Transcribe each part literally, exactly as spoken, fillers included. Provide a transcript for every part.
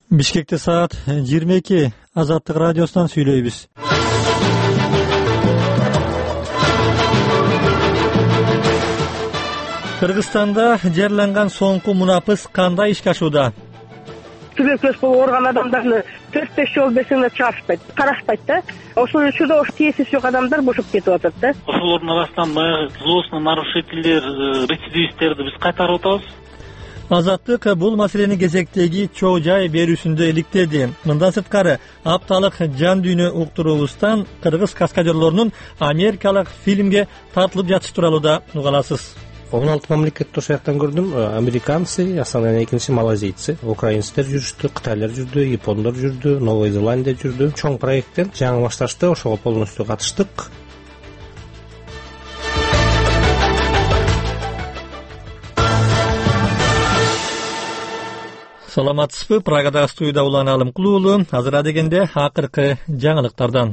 Бишкекте саат жыйырма эки. Азаттык радиосунан сүйлөйбүз. Кыргызстанда жарыяланган соңку мунапыс кандай ишке ашууда? Туберкулез болуп ооруган адамдарды төрт беш жол берсеңер чыгарышпайт, карашпайт да. Ошол үчүн да ошо тиеси жок адамдар бошоп кетип атат да. Ошолордун арасынан баягы злостный нарушителер, рецидивисттерди биз кайтарып атабыз. Азаттык бул маселени кезектеги чоо жай берүүсүндө иликтеди. Мындан сырткары апталык жан дүйнө уктуруубуздан кыргыз каскадерлорунун америкалык фильмге тартылып жатышы тууралуу да уга аласыз. он алты мамлекетти ошол жактан көрдүм. Американцы, основной экинчи малазийцы, украинцтер жүрүштү, кытайлар жүрдү, япондор жүрдү, Новая Зеландия жүрдү. Чоң проекттен жаңы башташты, ошого полностью катыштык. Саламатсызбы? Прагадагы студияда Улан Алымкулуу уулу. Азыр дегенде акыркы жаңылыктардан.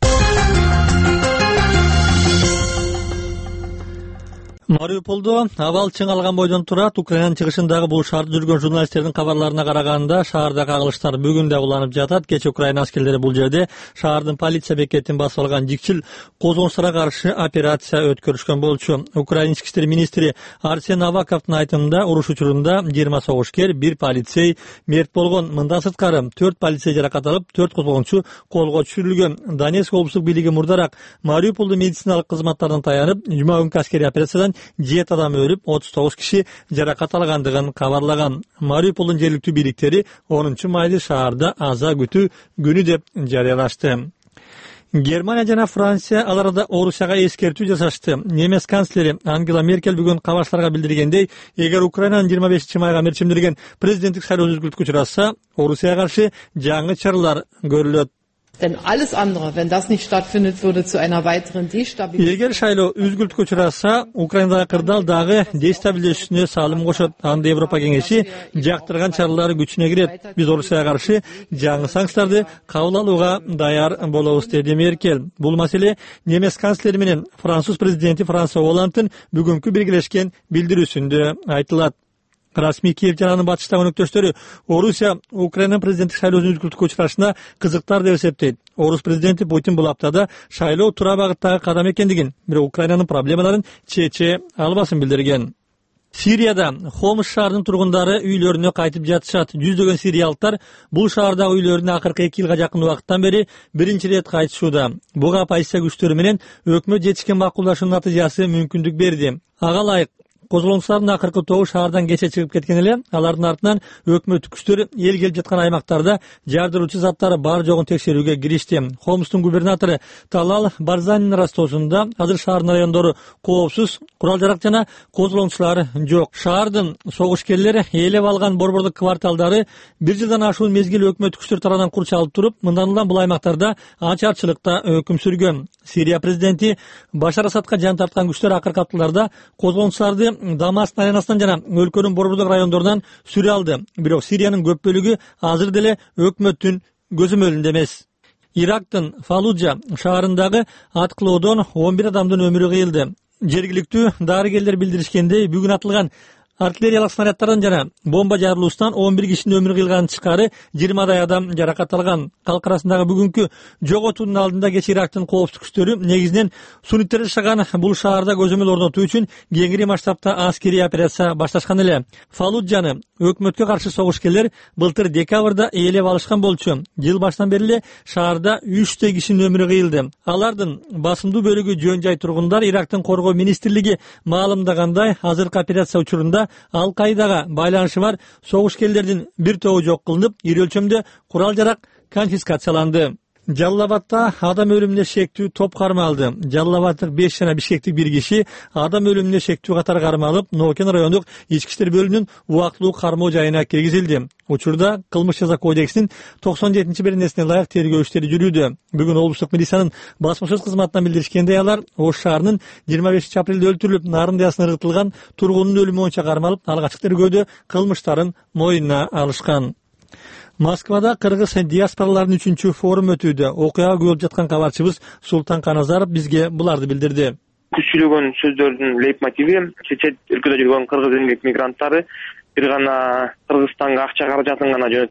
Мариуполдо абал чың алган бойдон турат. Украинанын чыгышындагы бул шаарда жүргөн журналисттердин кабарларына караганда шаардагы кагылыштар бүгүн да уланып жатат. Кечээ Украина аскерлери бул жерде шаардын полиция бекетин басып алган жикчил козгонуштарга каршы операция өткөрүшкөн болчу. Украина ички иштер министри Арсен Аваковдун айтымында уруш учурунда жыйырма согушкер, бир полицей мерт болгон. Мындан сырткары төрт полицей жаракат алып, төрт козгончу колго түшүрүлгөн. Донецк облустук бийлиги мурдараак Мариуполдо медициналык кызматтардан таянып, жума күнкү аскерий операциядан жети адам өлүп, отуз тогуз киши жаракат алгандыгын кабарлаган. Мариуполдун жергиликтүү бийликтери онунчу майды шаарда аза күтүү күнү деп жарыялашты. Германия жана Франция аларда Орусияга эскертүү жасашты. Немец канцлери Ангела Меркель бүгүн кабарчыларга билдиргендей, эгер Украинанын жыйырма бешинчи майга мерчимдирген президенттик шайлоо өзгөртүүгө учураса, Орусияга каршы жаңы чаралар көрүлөт. Denn alles andere, wenn das nicht stattfindet, würde zu einer weiteren Destabilisierung. Эгер шайлоо үзгүлтүккө учураса, Украинадагы кырдаал дагы дестабилизациясына салым кошот. Анда Европа кеңеши жактырган чаралары күчүнө кирет. Биз Орусияга каршы жаңы санкцияларды кабыл алууга даяр болобуз, деди Меркель. Бул маселе немец канцлери менен француз президенти Франсуа Олландтын бүгүнкү биргелешкен билдирүүсүндө айтылат. Расмий Киев жана анын батыштагы өнөктөштөрү Орусия Украина президенттик шайлоонун үзгүлтүккө учурашына кызыктар деп эсептейт. Орус президенти Путин бул аптада шайлоо туура багыттагы кадам экендигин, бирок Украинанын проблемаларын чече албасын билдирген. Сирияда Хомс шаарынын тургундары үйлөрүнө кайтып жатышат. Жүздөгөн сириялыктар бул шаардагы үйлөрүнө акыркы эки жылга жакын убакыттан бери биринчи ирет кайтышууда. Буга оппозиция күчтөрү менен өкмөт жетишкен макулдашуунун натыйжасы мүмкүндүк берди. Ага ылайык козголоңчулардын акыркы тобу шаардан кече чыгып кеткен эле. Алардын артынан өкмөт күчтөрү эл келип жаткан аймактарда жардыруучу заттары бар жогун текшерүүгө киришти. Хомстун губернатору Талал Барзанин растоосунда азыр шаардын райондору коопсуз, курал-жарак жана козголоңчулар жок. Шаардын согушкерлери ээлеп алган борборлук кварталдары бир жылдан ашуун мезгил өкмөт күчтөр тарабынан курчалып туруп, мындан улам бул аймактарда ачарчылыкта өкүм сүргөн. Сирия президенти Башар Асадка жан тарткан күчтөр акыркы апталарда козголоңчуларды Дамаск айланасынан жана өлкөнүн борбордук райондорунан сүрө алды. Бирок Сириянын көп бөлүгү азыр деле өкмөттүн көзөмөлүндө эмес. Ирактын Фаллуджа шаарындагы аткылоодон он бир адамдын өмүрү кыйылды. Жергиликтүү дарыгерлер билдиришкендей, бүгүн атылган артиллериялык снарядтардан жана бомба жарылуусунан он бир кишинин өмүрү кыйылганын тышкары жыйырмадай адам жаракат алган. Калк арасындагы бүгүнкү жоготуунун алдында кечээ Ирактын коопсуздук күчтөрү негизинен сунниттер жашаган бул шаарда көзөмөл орнотуу үчүн кеңири масштабта аскерий операция башташкан эле. Фаллуджаны өкмөткө каршы согушкерлер былтыр декабрда ээлеп алышкан болчу. Жыл башынан бери эле шаарда үчтөй кишинин өмүрү кыйылды. Алардын басымдуу бөлүгү жөн жай тургундар. Ирактын коргоо министрлиги маалымдагандай, азыркы операция учурунда Ал-Каидага байланышы бар согушкерлердин бир тобу жок кылынып, ири өлчөмдө курал-жарак конфискацияланды. Жаллабадда адам өлүмүнө шектүү топ кармалды. Жаллабаддык беш жана Бишкектик бир киши адам өлүмүнө шектүү катары кармалып, Нокен райондук ички иштер бөлүмүнүн убактылуу кармоо жайына киргизилди. Учурда кылмыш жаза кодексинин токсон жетинчи беренесине ылайык тергөө иштери жүрүүдө. Бүгүн облустук милициянын басмашөз кызматынан билдиришкендей, алар Ош шаарынын жыйырма бешинчи апрелде өлтүрүлүп, Нарындыясына ыргытылган тургундун өлүмү боюнча кармалып, алгачкы тергөөдө кылмыштарын мойнуна алышкан. Москвада кыргыз диаспораларынын үчүнчү форум өтүүдө. Окуяга күбө болуп жаткан кабарчыбыз Султан Каназаров бизге буларды билдирди. Күчүлөгөн сөздөрдүн лейтмотиви чечет өлкөдө жүргөн кыргыз эмгек мигранттары бир гана Кыргызстанга акча каражатын гана